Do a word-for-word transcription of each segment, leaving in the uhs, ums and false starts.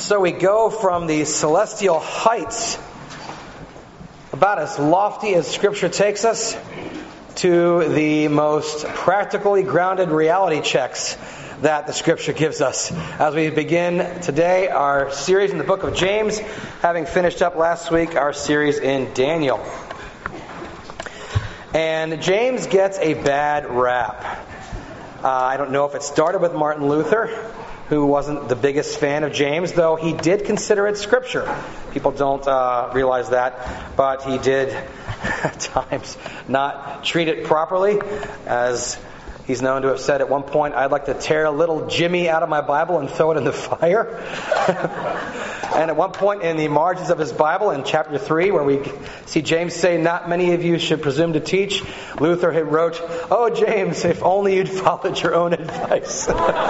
So we go from the celestial heights, about as lofty as Scripture takes us, to the most practically grounded reality checks that the Scripture gives us. As we begin today our series in the book of James, having finished up last week our series in Daniel. And James gets a bad rap. Uh, I don't know if it started with Martin Luther, who wasn't the biggest fan of James, though he did consider it Scripture. People don't uh, realize that, but he did at times not treat it properly, as he's known to have said at one point, "I'd like to tear little Jimmy out of my Bible and throw it in the fire." And at one point in the margins of his Bible, in chapter three, where we see James say, "Not many of you should presume to teach," Luther had wrote, "Oh, James, if only you'd followed your own advice."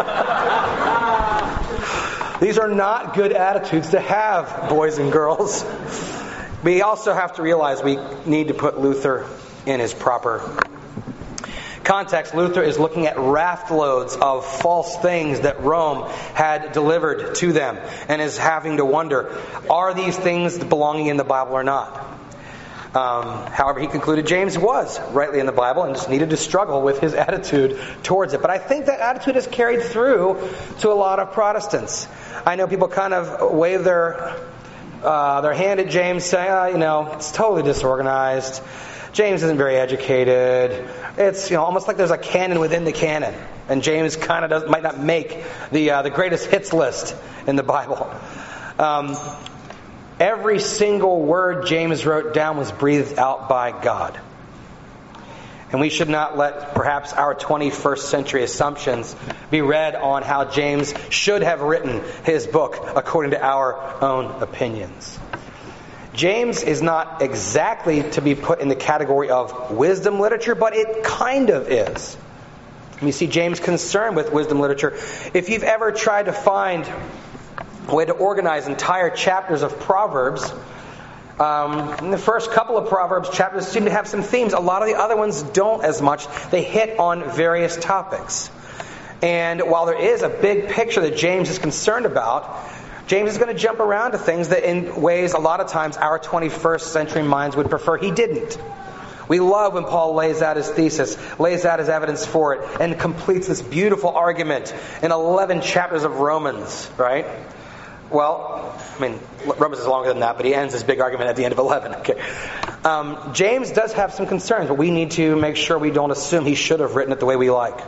These are not good attitudes to have, boys and girls. We also have to realize we need to put Luther in his proper context. Luther is looking at raft loads of false things that Rome had delivered to them, and is having to wonder, are these things belonging in the Bible or not? Um, however, he concluded James was rightly in the Bible and just needed to struggle with his attitude towards it. But I think that attitude is carried through to a lot of Protestants. I know people kind of wave their uh, their hand at James, saying, oh, you know, it's totally disorganized. James isn't very educated. It's, you know, almost like there's a canon within the canon, and James kind of does, might not make the uh, the greatest hits list in the Bible. Um, every single word James wrote down was breathed out by God. And we should not let perhaps our twenty-first century assumptions be read on how James should have written his book according to our own opinions. James is not exactly to be put in the category of wisdom literature, but it kind of is. You see James' concern with wisdom literature. If you've ever tried to find a way to organize entire chapters of Proverbs, um, in the first couple of Proverbs chapters seem to have some themes. A lot of the other ones don't as much. They hit on various topics. And while there is a big picture that James is concerned about, James is going to jump around to things that in ways a lot of times our twenty-first century minds would prefer he didn't. We love when Paul lays out his thesis, lays out his evidence for it, and completes this beautiful argument in eleven chapters of Romans, right? Well, I mean, Romans is longer than that, but he ends his big argument at the end of eleven. Okay. Um, James does have some concerns, but we need to make sure we don't assume he should have written it the way we like.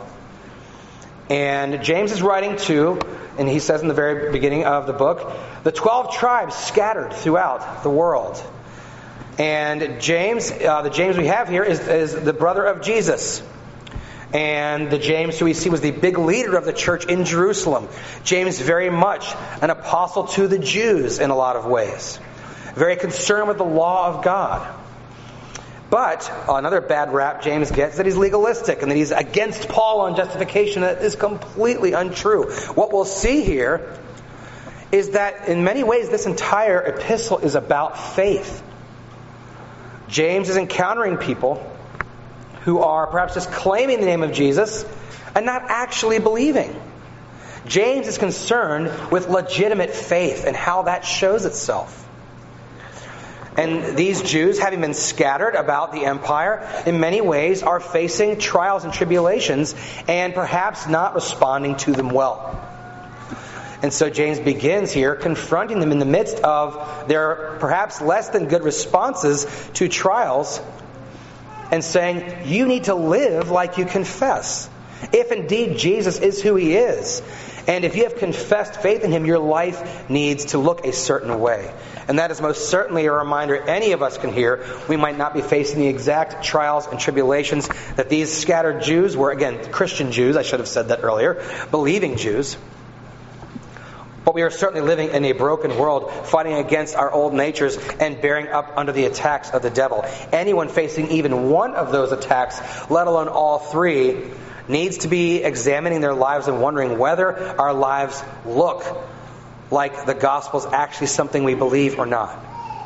And James is writing to, and he says in the very beginning of the book, the twelve tribes scattered throughout the world. And James, uh, the James we have here is, is the brother of Jesus. And the James who we see was the big leader of the church in Jerusalem. James very much an apostle to the Jews in a lot of ways. Very concerned with the law of God. But another bad rap James gets is that he's legalistic and that he's against Paul on justification. That is completely untrue. What we'll see here is that in many ways this entire epistle is about faith. James is encountering people who are perhaps just claiming the name of Jesus and not actually believing. James is concerned with legitimate faith and how that shows itself. And these Jews, having been scattered about the empire, in many ways are facing trials and tribulations and perhaps not responding to them well. And so James begins here confronting them in the midst of their perhaps less than good responses to trials and saying, you need to live like you confess. If indeed Jesus is who He is, and if you have confessed faith in Him, your life needs to look a certain way. And that is most certainly a reminder any of us can hear. We might not be facing the exact trials and tribulations that these scattered Jews were. Again, Christian Jews, I should have said that earlier. Believing Jews. But we are certainly living in a broken world, fighting against our old natures and bearing up under the attacks of the devil. Anyone facing even one of those attacks, let alone all three, needs to be examining their lives and wondering whether our lives look like the gospel is actually something we believe or not.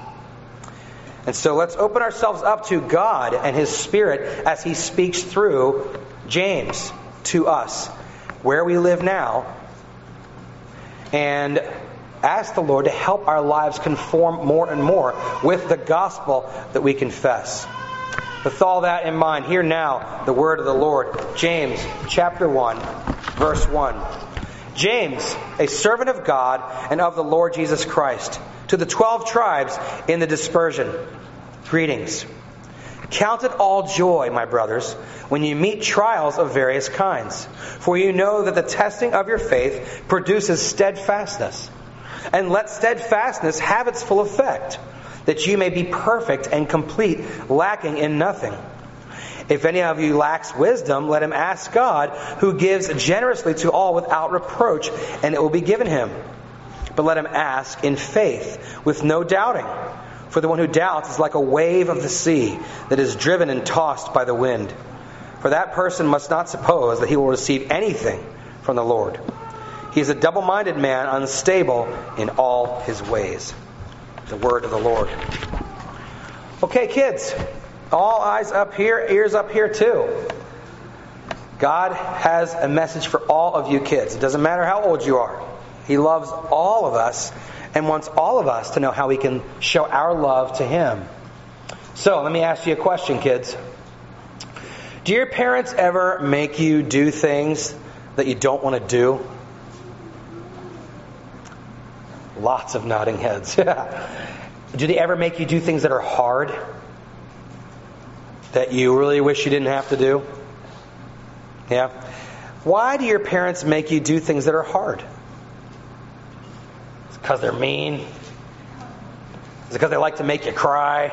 And so let's open ourselves up to God and His Spirit as He speaks through James to us, where we live now, and ask the Lord to help our lives conform more and more with the gospel that we confess. With all that in mind, hear now the word of the Lord. James chapter one, verse one. James, a servant of God and of the Lord Jesus Christ, to the twelve tribes in the dispersion, greetings. Count it all joy, my brothers, when you meet trials of various kinds, for you know that the testing of your faith produces steadfastness. And let steadfastness have its full effect, that you may be perfect and complete, lacking in nothing. If any of you lacks wisdom, let him ask God, who gives generously to all without reproach, and it will be given him. But let him ask in faith, with no doubting. For the one who doubts is like a wave of the sea that is driven and tossed by the wind. For that person must not suppose that he will receive anything from the Lord. He is a double-minded man, unstable in all his ways. The word of the Lord. Okay, kids. All eyes up here, ears up here too. God has a message for all of you kids. It doesn't matter how old you are. He loves all of us and wants all of us to know how we can show our love to Him. So, let me ask you a question, kids. Do your parents ever make you do things that you don't want to do? Lots of nodding heads. Do they ever make you do things that are hard? That you really wish you didn't have to do? Yeah? Why do your parents make you do things that are hard? Is it because they're mean? Is it because they like to make you cry?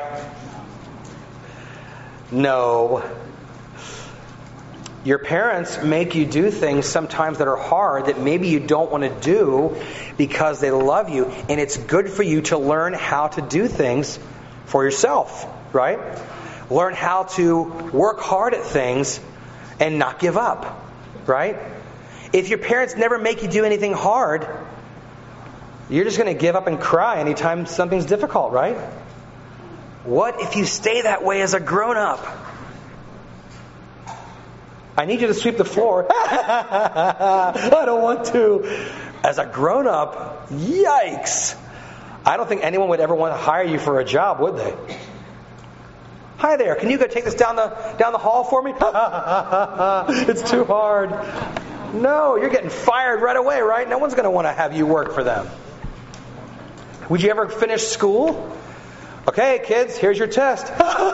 No. Your parents make you do things sometimes that are hard that maybe you don't want to do because they love you, and it's good for you to learn how to do things for yourself, right? Learn how to work hard at things and not give up, right? If your parents never make you do anything hard, you're just going to give up and cry anytime something's difficult, right? What if you stay that way as a grown-up? I need you to sweep the floor. I don't want to. As a grown-up, yikes. I don't think anyone would ever want to hire you for a job, would they? Hi there, can you go take this down the down the hall for me? It's too hard. No, you're getting fired right away, right? No one's going to want to have you work for them. Would you ever finish school? Okay, kids, here's your test.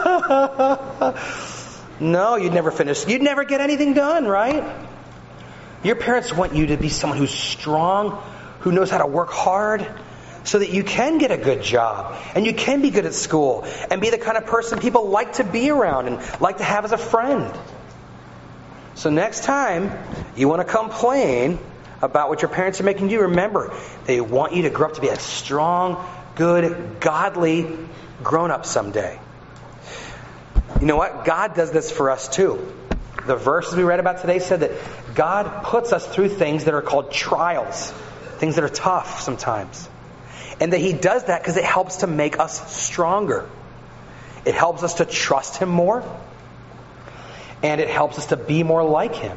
No, you'd never finish. You'd never get anything done, right? Your parents want you to be someone who's strong, who knows how to work hard, so that you can get a good job, and you can be good at school, and be the kind of person people like to be around and like to have as a friend. So next time you want to complain about what your parents are making you do, remember, they want you to grow up to be a strong, good, godly grown-up someday. You know what? God does this for us too. The verses we read about today said that God puts us through things that are called trials, things that are tough sometimes. And that He does that because it helps to make us stronger. It helps us to trust Him more. And it helps us to be more like Him.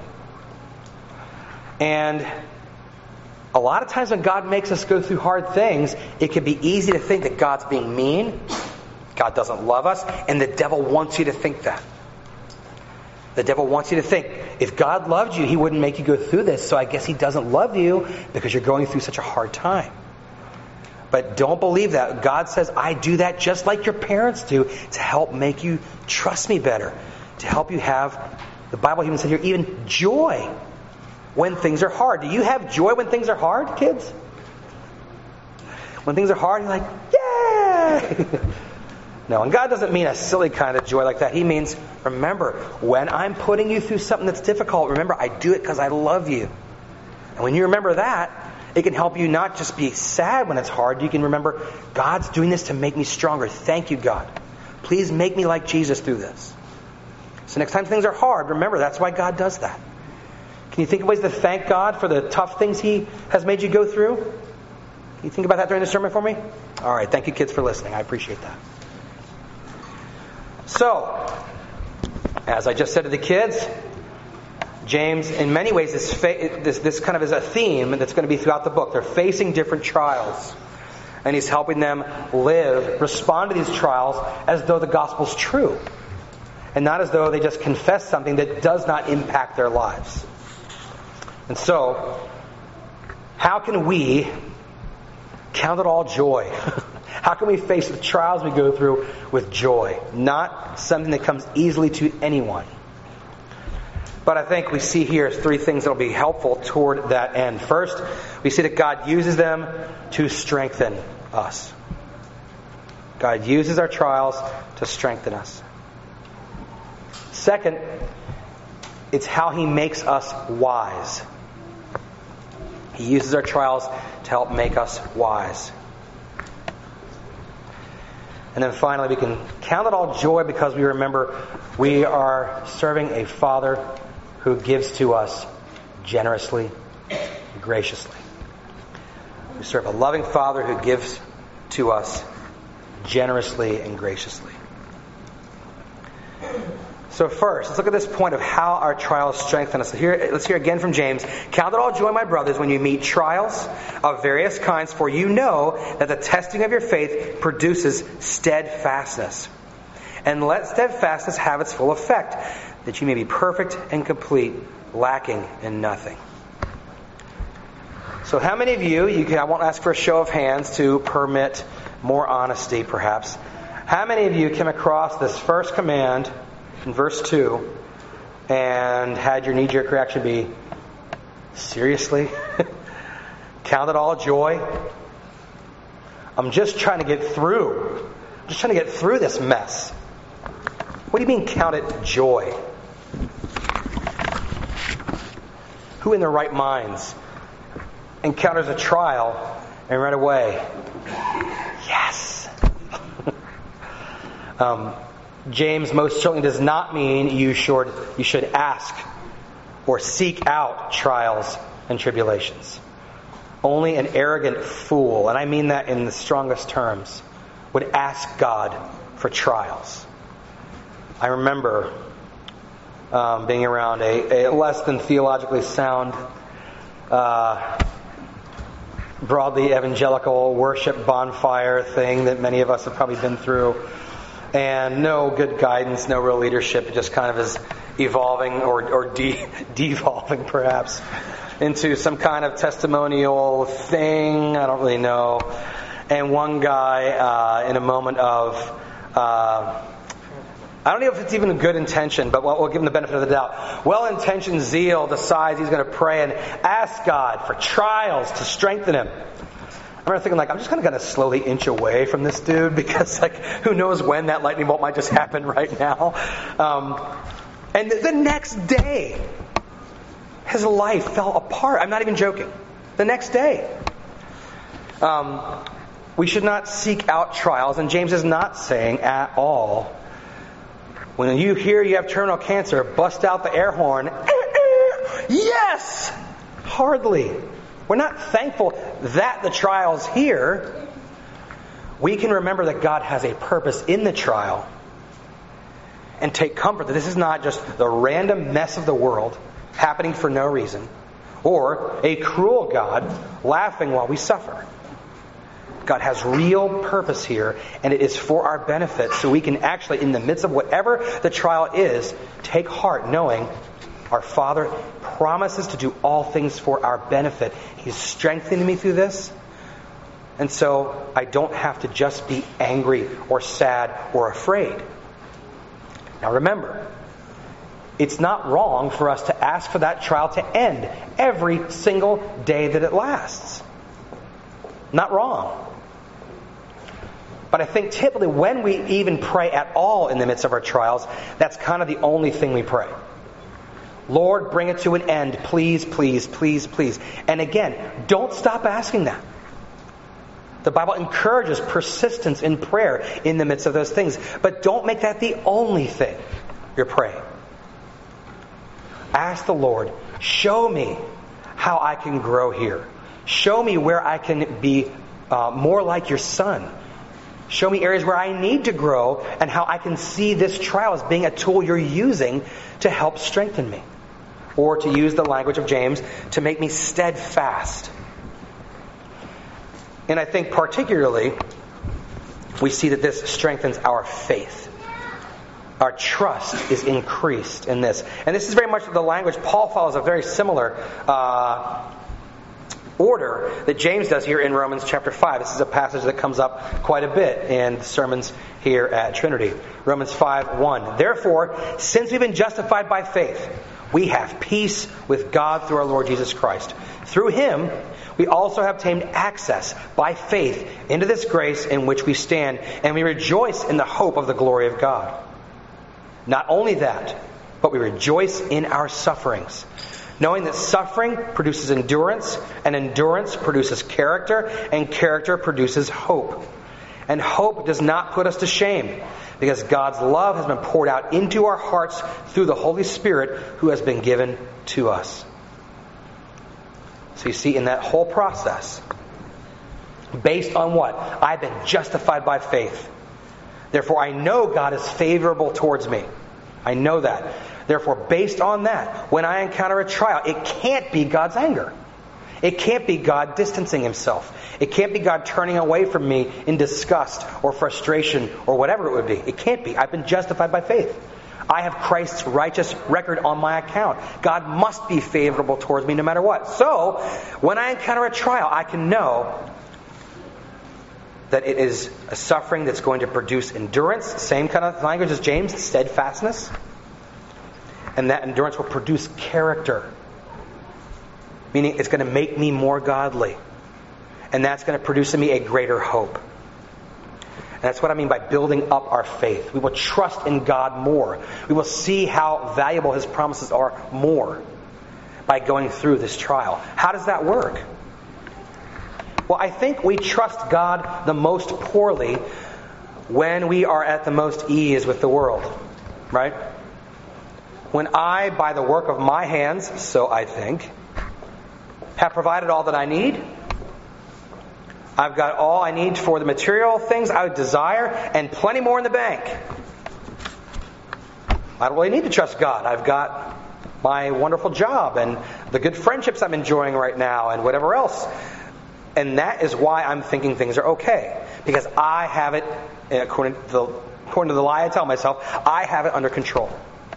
And a lot of times when God makes us go through hard things, it can be easy to think that God's being mean, God doesn't love us, and the devil wants you to think that. The devil wants you to think, if God loved you, He wouldn't make you go through this, so I guess He doesn't love you because you're going through such a hard time. But don't believe that. God says, I do that just like your parents do to help make you trust me better. To help you have, the Bible even said here, even joy when things are hard. Do you have joy when things are hard, kids? When things are hard, you're like, yay! No, and God doesn't mean a silly kind of joy like that. He means, remember, when I'm putting you through something that's difficult, remember, I do it because I love you. And when you remember that, it can help you not just be sad when it's hard. You can remember, God's doing this to make me stronger. Thank you, God. Please make me like Jesus through this. So next time things are hard, remember, that's why God does that. Can you think of ways to thank God for the tough things He has made you go through? Can you think about that during the sermon for me? All right, thank you, kids, for listening. I appreciate that. So, as I just said to the kids, James, in many ways, is fa- this, this kind of is a theme that's going to be throughout the book. They're facing different trials. And he's helping them live, respond to these trials as though the gospel's true. And not as though they just confess something that does not impact their lives. And so, how can we count it all joy? How can we face the trials we go through with joy? Not something that comes easily to anyone. But I think we see here three things that will be helpful toward that end. First, we see that God uses them to strengthen us. God uses our trials to strengthen us. Second, it's how He makes us wise. He uses our trials to help make us wise. And then finally, we can count it all joy because we remember we are serving a Father who gives to us generously and graciously. We serve a loving Father who gives to us generously and graciously. So first, let's look at this point of how our trials strengthen us. Here, let's hear again from James. Count it all joy, my brothers, when you meet trials of various kinds, for you know that the testing of your faith produces steadfastness. And let steadfastness have its full effect, that you may be perfect and complete, lacking in nothing. So how many of you, you can, I won't ask for a show of hands to permit more honesty perhaps. How many of you came across this first command in verse two and had your knee-jerk reaction be, seriously? Count it all joy? I'm just trying to get through. I'm just trying to get through this mess. What do you mean count it joy? Who in their right minds encounters a trial and right away, yes. um, James most certainly does not mean you should you should ask or seek out trials and tribulations. Only an arrogant fool, and I mean that in the strongest terms, would ask God for trials. I remember um, being around a, a less than theologically sound, uh, broadly evangelical worship bonfire thing that many of us have probably been through. And no good guidance, no real leadership. It just kind of is evolving or, or de- devolving perhaps into some kind of testimonial thing. I don't really know. And one guy, uh, in a moment of, uh, I don't know if it's even a good intention, but we'll, we'll give him the benefit of the doubt. Well-intentioned zeal decides he's going to pray and ask God for trials to strengthen him. I remember thinking, like, I'm just going to kind of slowly inch away from this dude because, like, who knows when that lightning bolt might just happen right now. Um, and the, the next day, his life fell apart. I'm not even joking. The next day. Um, we should not seek out trials, and James is not saying at all, when you hear you have terminal cancer, bust out the air horn. Yes! Hardly. We're not thankful that the trial's here. We can remember that God has a purpose in the trial and take comfort that this is not just the random mess of the world happening for no reason or a cruel God laughing while we suffer. God has real purpose here, and it is for our benefit, so we can actually, in the midst of whatever the trial is, take heart knowing our Father promises to do all things for our benefit. He's strengthening me through this. And so I don't have to just be angry or sad or afraid. Now remember, it's not wrong for us to ask for that trial to end every single day that it lasts. Not wrong. But I think typically when we even pray at all in the midst of our trials, that's kind of the only thing we pray. Lord, bring it to an end. Please, please, please, please. And again, don't stop asking that. The Bible encourages persistence in prayer in the midst of those things. But don't make that the only thing you're praying. Ask the Lord, show me how I can grow here. Show me where I can be uh, more like your Son. Show me areas where I need to grow and how I can see this trial as being a tool you're using to help strengthen me. or to use the language of James, to make me steadfast. And I think particularly, we see that this strengthens our faith. Our trust is increased in this. And this is very much the language. Paul follows a very similar uh, order that James does here in Romans chapter five. This is a passage that comes up quite a bit in the sermons here at Trinity. Romans five one. Therefore, since we've been justified by faith, we have peace with God through our Lord Jesus Christ. Through Him, we also have obtained access by faith into this grace in which we stand, and we rejoice in the hope of the glory of God. Not only that, but we rejoice in our sufferings, knowing that suffering produces endurance, and endurance produces character, and character produces hope. And hope does not put us to shame, because God's love has been poured out into our hearts through the Holy Spirit who has been given to us. So you see, in that whole process, based on what? I've been justified by faith. Therefore, I know God is favorable towards me. I know that. Therefore, based on that, when I encounter a trial, it can't be God's anger. It can't be God distancing Himself. It can't be God turning away from me in disgust or frustration or whatever it would be. It can't be. I've been justified by faith. I have Christ's righteous record on my account. God must be favorable towards me no matter what. So, when I encounter a trial, I can know that it is a suffering that's going to produce endurance, same kind of language as James, steadfastness. And that endurance will produce character, meaning it's going to make me more godly. And that's going to produce in me a greater hope. And that's what I mean by building up our faith. We will trust in God more. We will see how valuable His promises are more by going through this trial. How does that work? Well, I think we trust God the most poorly when we are at the most ease with the world. Right? When I, by the work of my hands, so I think, have provided all that I need. I've got all I need for the material things I would desire and plenty more in the bank. I don't really need to trust God. I've got my wonderful job and the good friendships I'm enjoying right now and whatever else. And that is why I'm thinking things are okay. Because I have it, according to the, according to the lie I tell myself, I have it under control.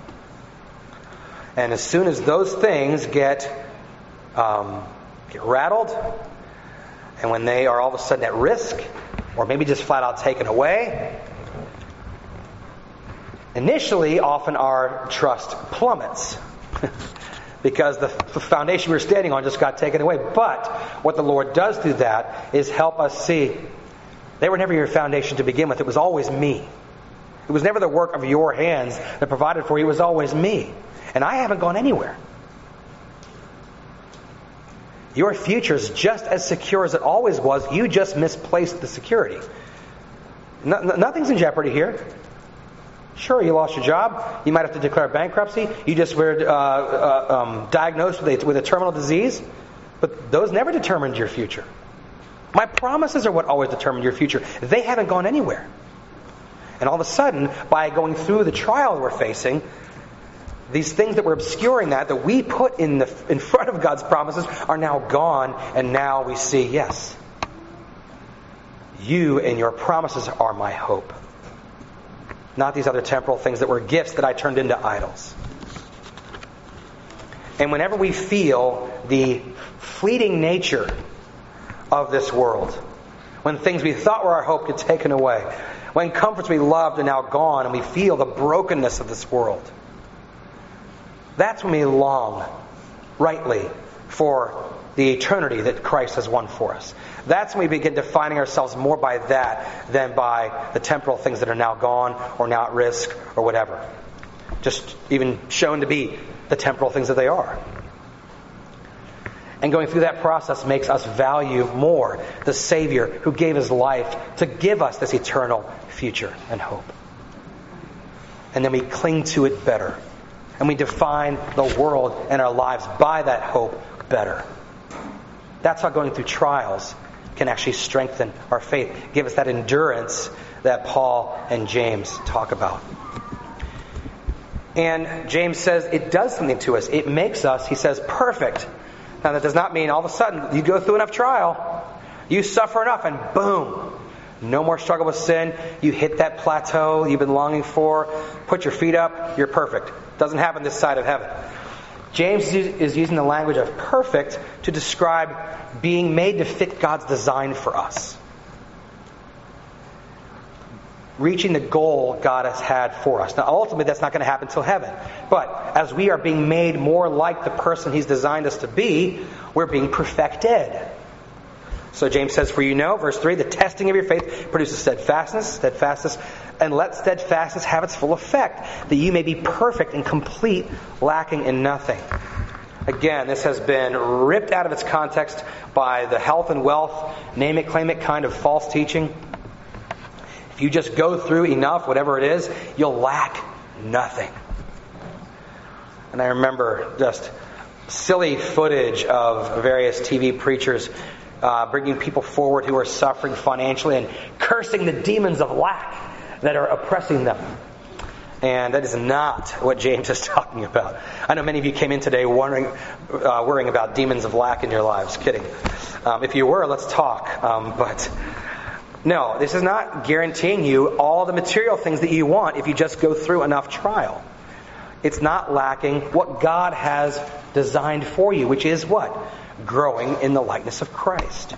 And as soon as those things get um, get rattled, and when they are all of a sudden at risk, or maybe just flat out taken away, initially often our trust plummets. Because the foundation we were standing on just got taken away. But what the Lord does through that is help us see they were never your foundation to begin with. It was always me. It was never the work of your hands that provided for you. It was always me. And I haven't gone anywhere. Your future is just as secure as it always was. You just misplaced the security. No, nothing's in jeopardy here. Sure, you lost your job. You might have to declare bankruptcy. You just were uh, uh, um, diagnosed with a, with a terminal disease. But those never determined your future. My promises are what always determined your future. They haven't gone anywhere. And all of a sudden, by going through the trial we're facing, these things that were obscuring that, that we put in the in front of God's promises, are now gone. And now we see, yes, you and your promises are my hope. Not these other temporal things that were gifts that I turned into idols. And whenever we feel the fleeting nature of this world, when things we thought were our hope get taken away, when comforts we loved are now gone, and we feel the brokenness of this world, that's when we long, rightly, for the eternity that Christ has won for us. That's when we begin defining ourselves more by that than by the temporal things that are now gone or now at risk or whatever. Just even shown to be the temporal things that they are. And going through that process makes us value more the Savior who gave His life to give us this eternal future and hope. And then we cling to it better. And we define the world and our lives by that hope better. That's how going through trials can actually strengthen our faith, give us that endurance that Paul and James talk about. And James says it does something to us. It makes us, he says, perfect. Now that does not mean all of a sudden you go through enough trial, you suffer enough, and boom, no more struggle with sin. You hit that plateau you've been longing for. Put your feet up, you're perfect. Doesn't happen this side of heaven. James is using the language of perfect to describe being made to fit God's design for us. Reaching the goal God has had for us. Now, ultimately, that's not going to happen until heaven. But as we are being made more like the person He's designed us to be, we're being perfected. So James says, for you know, verse three, the testing of your faith produces steadfastness, steadfastness, and let steadfastness have its full effect, that you may be perfect and complete, lacking in nothing. Again, this has been ripped out of its context by the health and wealth, name it, claim it kind of false teaching. If you just go through enough, whatever it is, you'll lack nothing. And I remember just silly footage of various T V preachers uh, bringing people forward who are suffering financially and cursing the demons of lack that are oppressing them. And that is not what James is talking about. I know many of you came in today wondering, uh, worrying about demons of lack in your lives. Kidding. Um, if you were, let's talk. Um, but... No, this is not guaranteeing you all the material things that you want if you just go through enough trial. It's not lacking what God has designed for you, which is what? Growing in the likeness of Christ.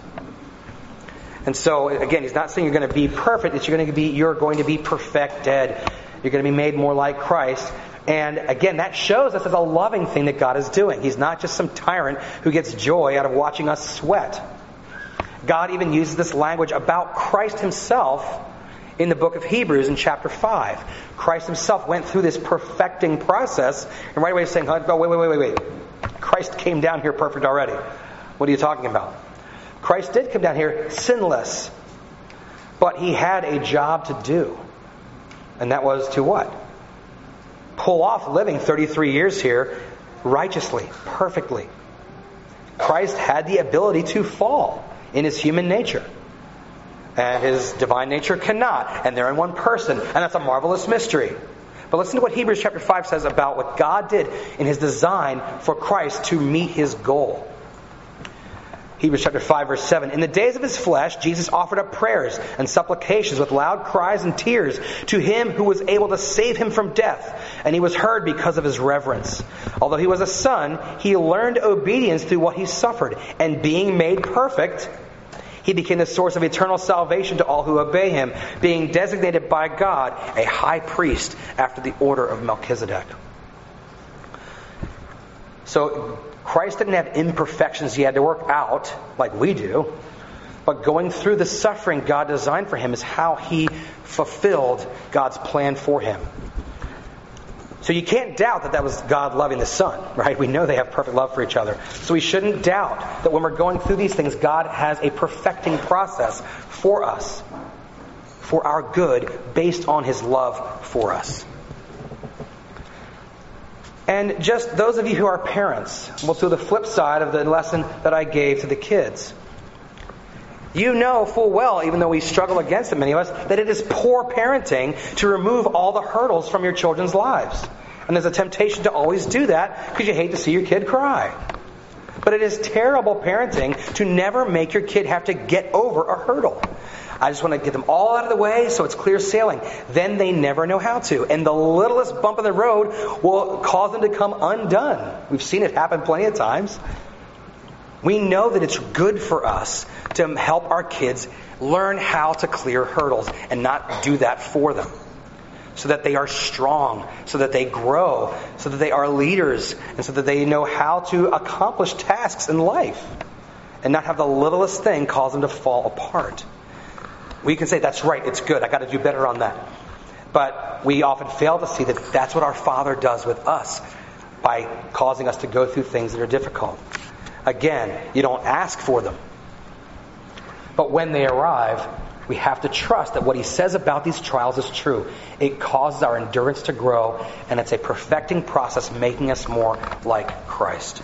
And so, again, he's not saying you're going to be perfect. It's you're going to be you're going to be perfected. You're going to be made more like Christ. And again, that shows us as a loving thing that God is doing. He's not just some tyrant who gets joy out of watching us sweat. God even uses this language about Christ Himself in the book of Hebrews in chapter five. Christ Himself went through this perfecting process, and right away He's saying, oh, wait, wait, wait, wait, wait. Christ came down here perfect already. What are you talking about? Christ did come down here sinless, but He had a job to do. And that was to what? Pull off living thirty-three years here righteously, perfectly. Christ had the ability to fall in His human nature. And His divine nature cannot. And they're in one person. And that's a marvelous mystery. But listen to what Hebrews chapter five says about what God did in His design for Christ to meet His goal. Hebrews chapter five verse seven. In the days of His flesh, Jesus offered up prayers and supplications with loud cries and tears to Him who was able to save Him from death. And He was heard because of His reverence. Although He was a son, He learned obedience through what He suffered. And being made perfect, He became the source of eternal salvation to all who obey Him, being designated by God a high priest after the order of Melchizedek. So Christ didn't have imperfections He had to work out like we do. But going through the suffering God designed for Him is how He fulfilled God's plan for Him. So you can't doubt that that was God loving the Son, right? We know they have perfect love for each other. So we shouldn't doubt that when we're going through these things, God has a perfecting process for us, for our good, based on His love for us. And just those of you who are parents, well, to the flip side of the lesson that I gave to the kids. You know full well, even though we struggle against it, many of us, that it is poor parenting to remove all the hurdles from your children's lives. And there's a temptation to always do that because you hate to see your kid cry. But it is terrible parenting to never make your kid have to get over a hurdle. I just want to get them all out of the way so it's clear sailing. Then they never know how to. And the littlest bump in the road will cause them to come undone. We've seen it happen plenty of times. We know that it's good for us to help our kids learn how to clear hurdles and not do that for them. So that they are strong, so that they grow, so that they are leaders, and so that they know how to accomplish tasks in life. And not have the littlest thing cause them to fall apart. We can say, that's right, it's good, I got to do better on that. But we often fail to see that that's what our Father does with us by causing us to go through things that are difficult. Again, you don't ask for them. But when they arrive, we have to trust that what He says about these trials is true. It causes our endurance to grow, and it's a perfecting process making us more like Christ.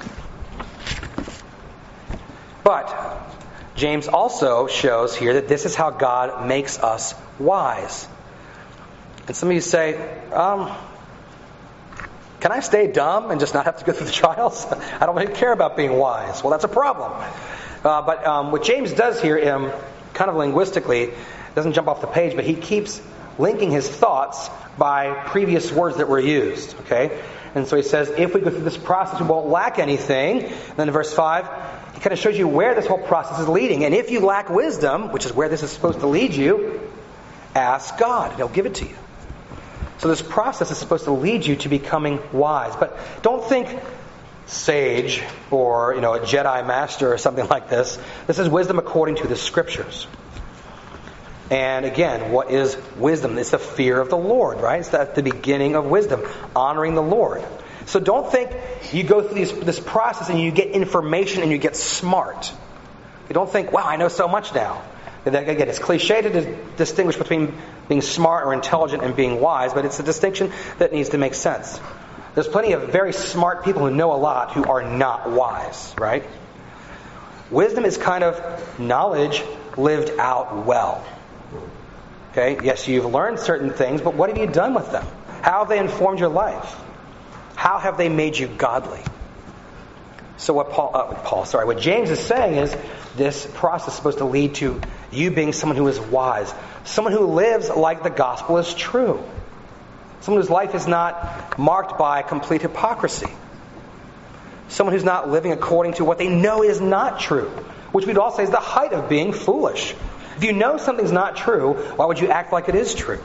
But James also shows here that this is how God makes us wise. And some of you say, um, Can I stay dumb and just not have to go through the trials? I don't really care about being wise. Well, that's a problem. Uh, but um, what James does here, um, kind of linguistically, doesn't jump off the page, but he keeps linking his thoughts by previous words that were used. Okay? And so he says, if we go through this process, we won't lack anything. And then in verse five, he kind of shows you where this whole process is leading. And if you lack wisdom, which is where this is supposed to lead you, ask God, and He'll give it to you. So this process is supposed to lead you to becoming wise. But don't think sage or, you know, a Jedi master or something like this. This is wisdom according to the Scriptures. And again, what is wisdom? It's the fear of the Lord, right? It's at the beginning of wisdom, honoring the Lord. So don't think you go through these, this process and you get information and you get smart. You don't think, wow, I know so much now. Again, it's cliche to dis- distinguish between being smart or intelligent and being wise, but it's a distinction that needs to make sense. There's plenty of very smart people who know a lot who are not wise, right? Wisdom is kind of knowledge lived out well. Okay, yes, you've learned certain things, but what have you done with them? How have they informed your life? How have they made you godly? So what Paul, uh, Paul, sorry, what James is saying is this process is supposed to lead to you being someone who is wise, someone who lives like the gospel is true, someone whose life is not marked by complete hypocrisy, someone who's not living according to what they know is not true, which we'd all say is the height of being foolish. If you know something's not true, why would you act like it is true?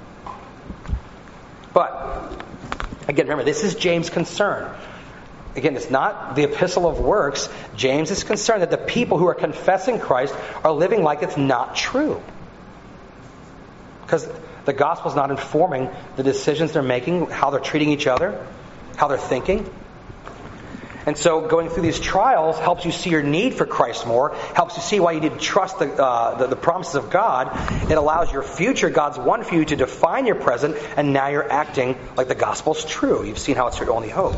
But, again, remember, this is James' concern. Again, it's not the epistle of works. James is concerned that the people who are confessing Christ are living like it's not true. Because the gospel is not informing the decisions they're making, how they're treating each other, how they're thinking. And so going through these trials helps you see your need for Christ more, helps you see why you need to trust the, uh, the, the promises of God. It allows your future, God's one for you, to define your present, and now you're acting like the gospel's true. You've seen how it's your only hope.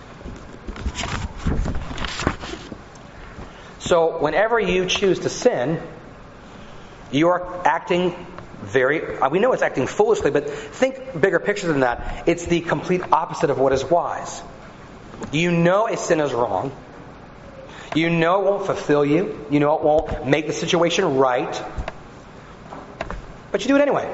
So whenever you choose to sin, you are acting very, we know it's acting foolishly, but think bigger picture than that. It's the complete opposite of what is wise. You know a sin is wrong. You know it won't fulfill you. You know it won't make the situation right. But you do it anyway.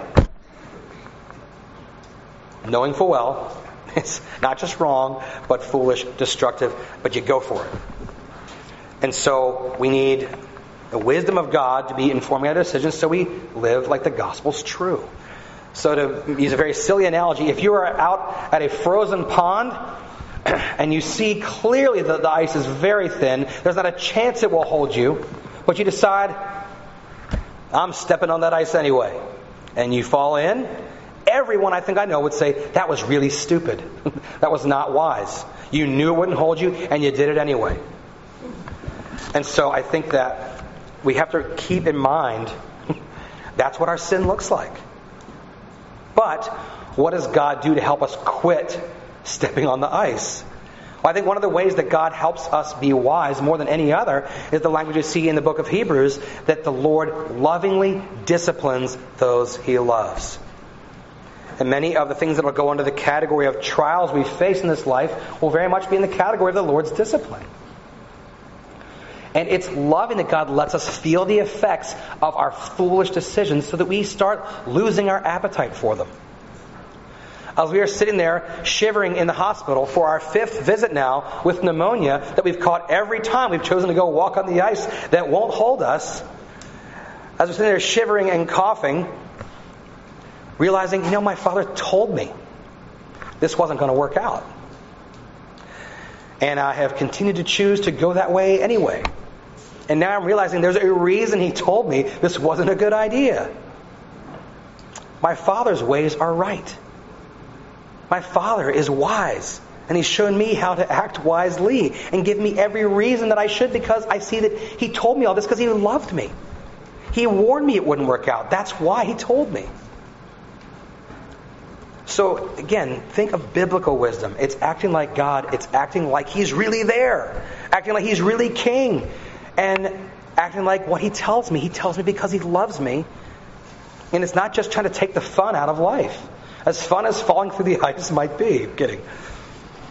Knowing full well it's not just wrong, but foolish, destructive, but you go for it. And so we need the wisdom of God to be informing our decisions so we live like the gospel's true. So to use a very silly analogy, if you are out at a frozen pond and you see clearly that the ice is very thin, there's not a chance it will hold you, but you decide, I'm stepping on that ice anyway. And you fall in, everyone I think I know would say, that was really stupid. That was not wise. You knew it wouldn't hold you, and you did it anyway. And so I think that we have to keep in mind that's what our sin looks like. But what does God do to help us quit stepping on the ice? Well, I think one of the ways that God helps us be wise more than any other is the language you see in the book of Hebrews, that the Lord lovingly disciplines those He loves. And many of the things that will go under the category of trials we face in this life will very much be in the category of the Lord's discipline. And it's loving that God lets us feel the effects of our foolish decisions so that we start losing our appetite for them. As we are sitting there shivering in the hospital for our fifth visit now with pneumonia that we've caught every time we've chosen to go walk on the ice that won't hold us, as we're sitting there shivering and coughing, realizing, you know, my Father told me this wasn't going to work out. And I have continued to choose to go that way anyway. And now I'm realizing there's a reason He told me this wasn't a good idea. My Father's ways are right. My Father is wise. And He's shown me how to act wisely and give me every reason that I should, because I see that He told me all this because He loved me. He warned me it wouldn't work out. That's why He told me. So, again, think of biblical wisdom. It's acting like God. It's acting like He's really there. Acting like He's really King. And acting like what He tells me, He tells me because He loves me. And it's not just trying to take the fun out of life. As fun as falling through the ice might be. I'm kidding.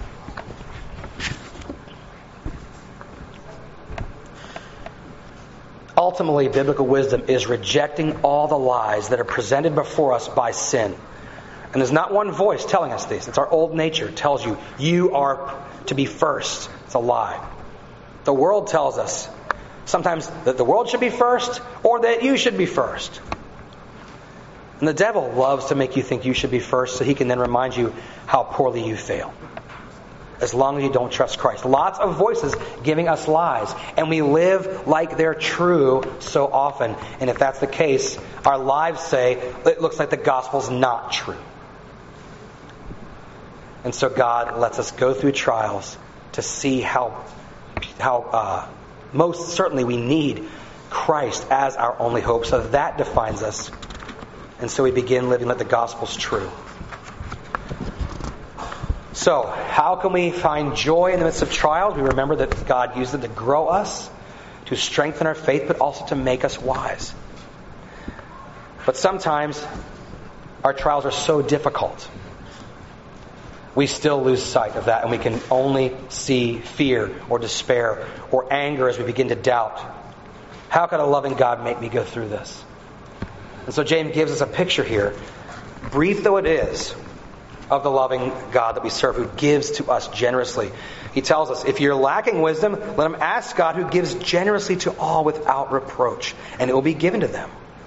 ultimately, biblical wisdom is rejecting all the lies that are presented before us by sin. And there's not one voice telling us this. It's our old nature tells you, you are to be first. It's a lie. The world tells us sometimes that the world should be first or that you should be first. And the devil loves to make you think you should be first so he can then remind you how poorly you fail. As long as you don't trust Christ. Lots of voices giving us lies. And we live like they're true so often. And if that's the case, our lives say it looks like the gospel's not true. And so God lets us go through trials to see how, how uh, most certainly we need Christ as our only hope. So that defines us. And so we begin living like the gospel's true. So, how can we find joy in the midst of trials? We remember that God used it to grow us, to strengthen our faith, but also to make us wise. But sometimes our trials are so difficult, we still lose sight of that, and we can only see fear or despair or anger as we begin to doubt. How could a loving God make me go through this? And so James gives us a picture here, brief though it is, of the loving God that we serve, who gives to us generously. He tells us, if you're lacking wisdom, let him ask God, who gives generously to all without reproach, and it will be given to them.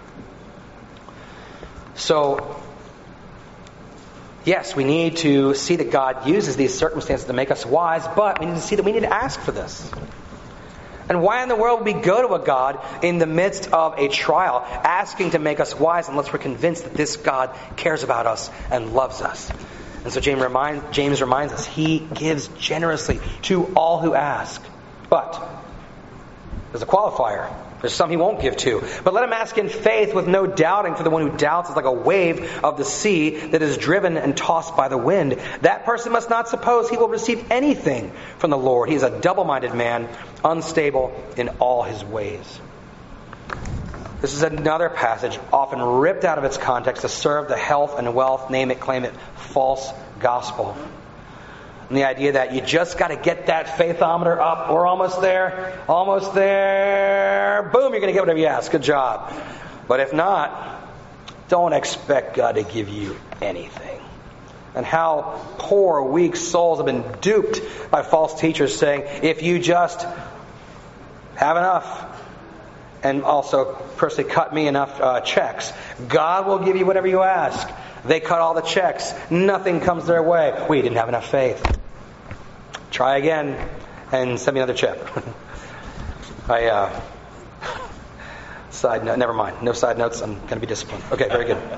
So, yes, we need to see that God uses these circumstances to make us wise, but we need to see that we need to ask for this. And why in the world would we go to a God in the midst of a trial, asking to make us wise unless we're convinced that this God cares about us and loves us? And so James, remind, James reminds us, he gives generously to all who ask. But there's a qualifier. There's some he won't give to. But let him ask in faith with no doubting, for the one who doubts is like a wave of the sea that is driven and tossed by the wind. That person must not suppose he will receive anything from the Lord. He is a double-minded man, unstable in all his ways. This is another passage often ripped out of its context to serve the health and wealth, name it, claim it, false gospel. And the idea that you just got to get that faithometer up. We're almost there. Almost there. Boom, you're going to get whatever you ask. Good job. But if not, don't expect God to give you anything. And how poor, weak souls have been duped by false teachers saying, if you just have enough, and also personally cut me enough uh, checks, God will give you whatever you ask. They cut all the checks. Nothing comes their way. We didn't have enough faith. Try again and send me another check. I, uh, side note, never mind. No side notes. I'm going to be disciplined. Okay, very good.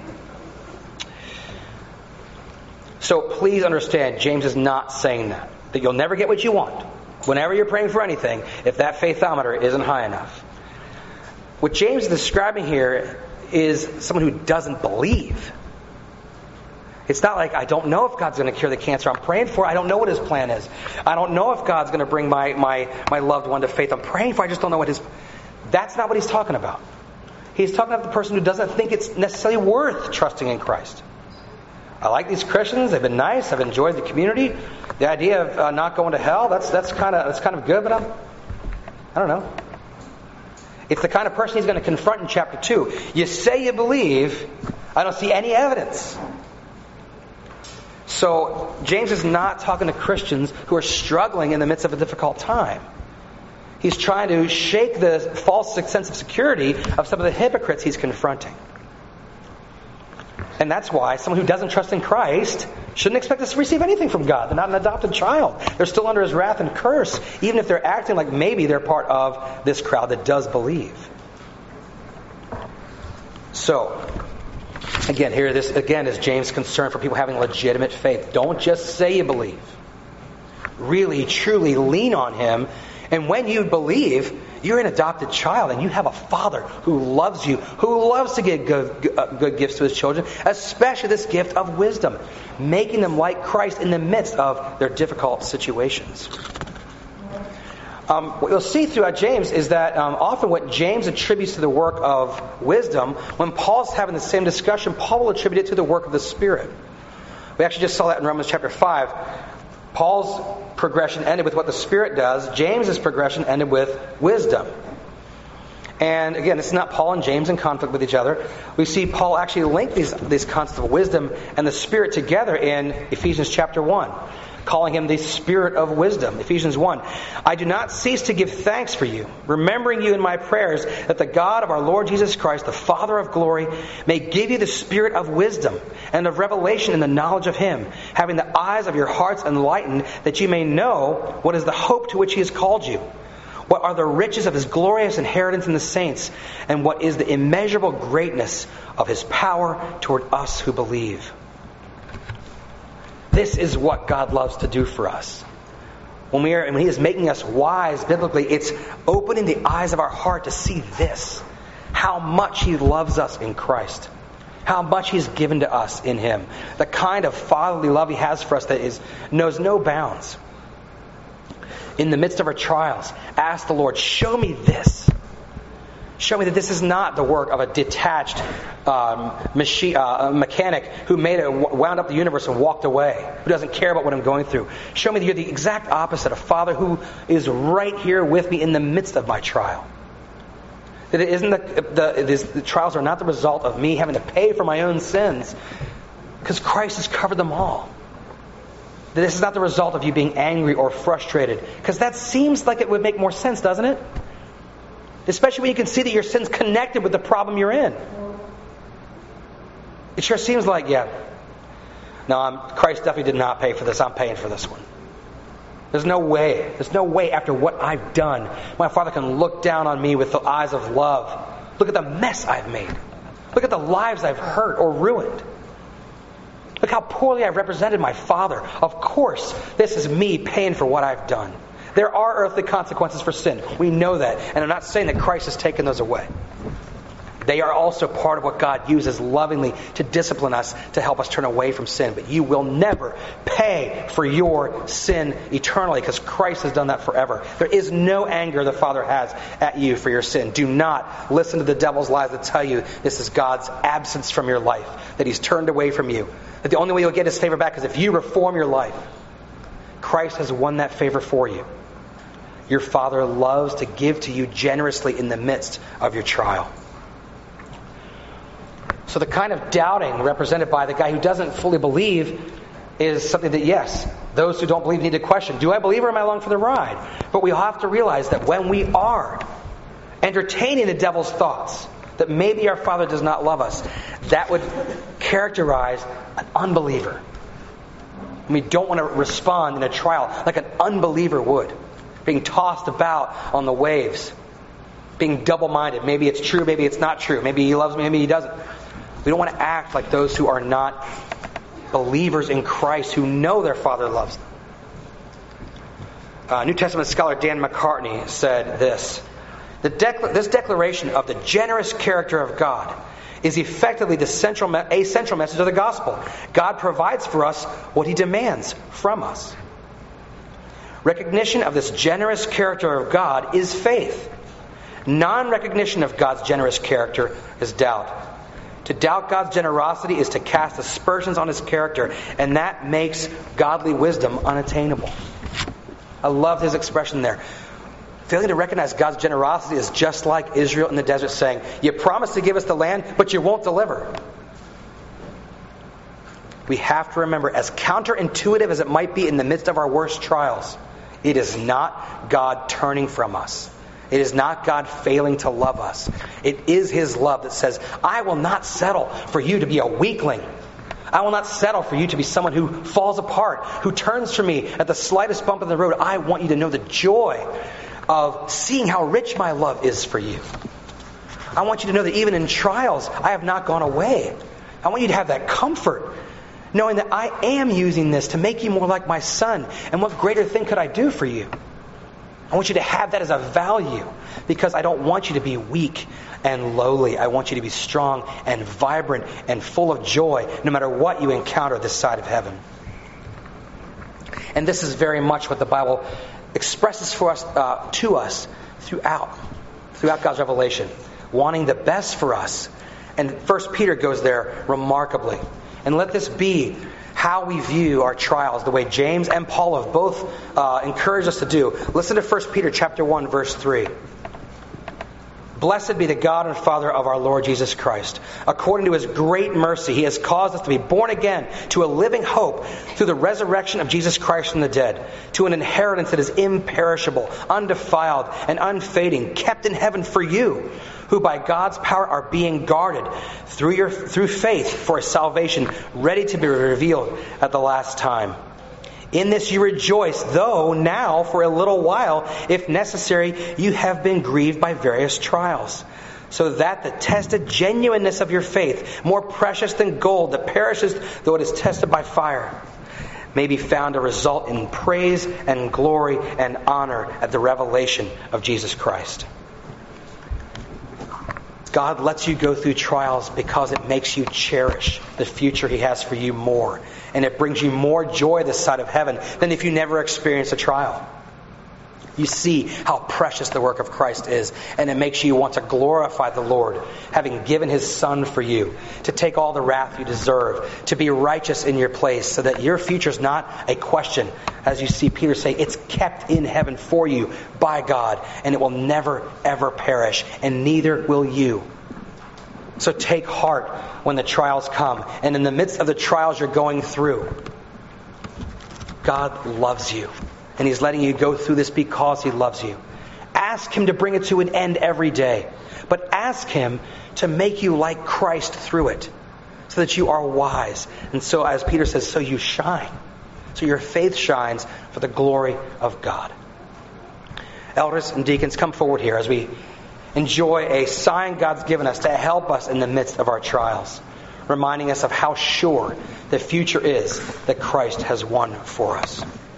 So please understand, James is not saying that. That you'll never get what you want. Whenever you're praying for anything, if that faithometer isn't high enough. What James is describing here is someone who doesn't believe. It's not like, I don't know if God's going to cure the cancer I'm praying for. I don't know what his plan is. I don't know if God's going to bring my, my, my loved one to faith I'm praying for. I just don't know what his... That's not what he's talking about. He's talking about the person who doesn't think it's necessarily worth trusting in Christ. I like these Christians. They've been nice. I've enjoyed the community. The idea of uh, not going to hell, that's that's kind of that's kind of good, but I'm, I don't know. It's the kind of person he's going to confront in chapter two. You say you believe. I don't see any evidence. So James is not talking to Christians who are struggling in the midst of a difficult time. He's trying to shake the false sense of security of some of the hypocrites he's confronting. And that's why someone who doesn't trust in Christ shouldn't expect to receive anything from God. They're not an adopted child. They're still under his wrath and curse, even if they're acting like maybe they're part of this crowd that does believe. So, again, here this again is James' concern for people having legitimate faith. Don't just say you believe. Really, truly lean on him. And when you believe, you're an adopted child and you have a father who loves you, who loves to give good, uh, good gifts to his children, especially this gift of wisdom, making them like Christ in the midst of their difficult situations. Um, what you'll see throughout James is that um, often what James attributes to the work of wisdom, when Paul's having the same discussion, Paul will attribute it to the work of the Spirit. We actually just saw that in Romans chapter five. Paul's progression ended with what the Spirit does. James's progression ended with wisdom. And again, this is not Paul and James in conflict with each other. We see Paul actually link these, these concepts of wisdom and the Spirit together in Ephesians chapter one, calling him the Spirit of wisdom. Ephesians one, I do not cease to give thanks for you, remembering you in my prayers, that the God of our Lord Jesus Christ, the Father of glory, may give you the spirit of wisdom and of revelation in the knowledge of him, having the eyes of your hearts enlightened, that you may know what is the hope to which he has called you, what are the riches of his glorious inheritance in the saints, and what is the immeasurable greatness of his power toward us who believe. This is what God loves to do for us. When we are, when he is making us wise biblically, it's opening the eyes of our heart to see this. How much he loves us in Christ. How much he's given to us in him. The kind of fatherly love he has for us that is knows no bounds. In the midst of our trials, ask the Lord, show me this. Show me that this is not the work of a detached um, machi- uh, mechanic who made it, wound up the universe and walked away, who doesn't care about what I'm going through. Show me that you're the exact opposite, a Father who is right here with me in the midst of my trial. That it isn't the, the, it is, the trials are not the result of me having to pay for my own sins, because Christ has covered them all. That this is not the result of you being angry or frustrated, because that seems like it would make more sense, doesn't it? Especially when you can see that your sin's connected with the problem you're in. It sure seems like, yeah, no, I'm, Christ definitely did not pay for this. I'm paying for this one. There's no way. There's no way after what I've done, my Father can look down on me with the eyes of love. Look at the mess I've made. Look at the lives I've hurt or ruined. Look how poorly I've represented my Father. Of course, this is me paying for what I've done. There are earthly consequences for sin. We know that. And I'm not saying that Christ has taken those away. They are also part of what God uses lovingly to discipline us, to help us turn away from sin. But you will never pay for your sin eternally, because Christ has done that forever. There is no anger the Father has at you for your sin. Do not listen to the devil's lies that tell you this is God's absence from your life, that he's turned away from you, that the only way you'll get his favor back is if you reform your life. Christ has won that favor for you. Your Father loves to give to you generously in the midst of your trial. So the kind of doubting represented by the guy who doesn't fully believe is something that, yes, those who don't believe need to question. Do I believe or am I along for the ride? But we have to realize that when we are entertaining the devil's thoughts, that maybe our Father does not love us, that would characterize an unbeliever. And we don't want to respond in a trial like an unbeliever would. Being tossed about on the waves. Being double-minded. Maybe it's true, maybe it's not true. Maybe he loves me, maybe he doesn't. We don't want to act like those who are not believers in Christ, who know their Father loves them. Uh, New Testament scholar Dan McCartney said this. The dec- this declaration of the generous character of God is effectively the central me- a central message of the gospel. God provides for us what he demands from us. Recognition of this generous character of God is faith. Non-recognition of God's generous character is doubt. To doubt God's generosity is to cast aspersions on his character, and that makes godly wisdom unattainable. I love his expression there. Failing to recognize God's generosity is just like Israel in the desert saying, you promised to give us the land, but you won't deliver. We have to remember, as counterintuitive as it might be in the midst of our worst trials, it is not God turning from us. It is not God failing to love us. It is his love that says, I will not settle for you to be a weakling. I will not settle for you to be someone who falls apart, who turns from me at the slightest bump in the road. I want you to know the joy of seeing how rich my love is for you. I want you to know that even in trials, I have not gone away. I want you to have that comfort, knowing that I am using this to make you more like my Son. And what greater thing could I do for you? I want you to have that as a value, because I don't want you to be weak and lowly. I want you to be strong and vibrant and full of joy no matter what you encounter this side of heaven. And this is very much what the Bible expresses for us, uh, to us throughout, throughout God's revelation, wanting the best for us. And First Peter goes there remarkably. And let this be how we view our trials, the way James and Paul have both uh, encouraged us to do. Listen to First Peter chapter one, verse three. Blessed be the God and Father of our Lord Jesus Christ. According to his great mercy, he has caused us to be born again to a living hope through the resurrection of Jesus Christ from the dead, to an inheritance that is imperishable, undefiled, and unfading, kept in heaven for you, who by God's power are being guarded through your through faith for a salvation ready to be revealed at the last time. In this you rejoice, though now for a little while, if necessary, you have been grieved by various trials, so that the tested genuineness of your faith, more precious than gold that perishes though it is tested by fire, may be found to result in praise and glory and honor at the revelation of Jesus Christ. God lets you go through trials because it makes you cherish the future he has for you more. And it brings you more joy this side of heaven than if you never experience a trial. You see how precious the work of Christ is, and it makes you want to glorify the Lord, having given his Son for you, to take all the wrath you deserve, to be righteous in your place, so that your future is not a question. As you see Peter say, it's kept in heaven for you by God, and it will never, ever perish, and neither will you. So take heart when the trials come, and in the midst of the trials you're going through, God loves you. And he's letting you go through this because he loves you. Ask him to bring it to an end every day. But ask him to make you like Christ through it, so that you are wise. And so, as Peter says, so you shine. So your faith shines for the glory of God. Elders and deacons, come forward here as we enjoy a sign God's given us to help us in the midst of our trials, reminding us of how sure the future is that Christ has won for us.